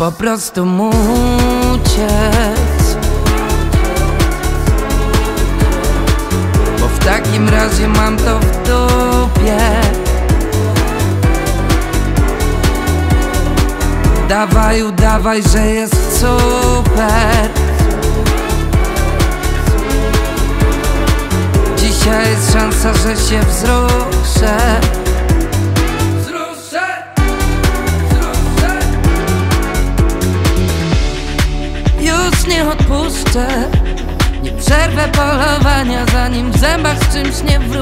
po prostu mu uciec, bo w takim razie mam to w dupie. Dawaj, udawaj, że jest super. Dzisiaj jest szansa, że się wzruszę. Już nie odpuszczę, nie przerwę polowania, zanim w zębach z czymś nie wrócę.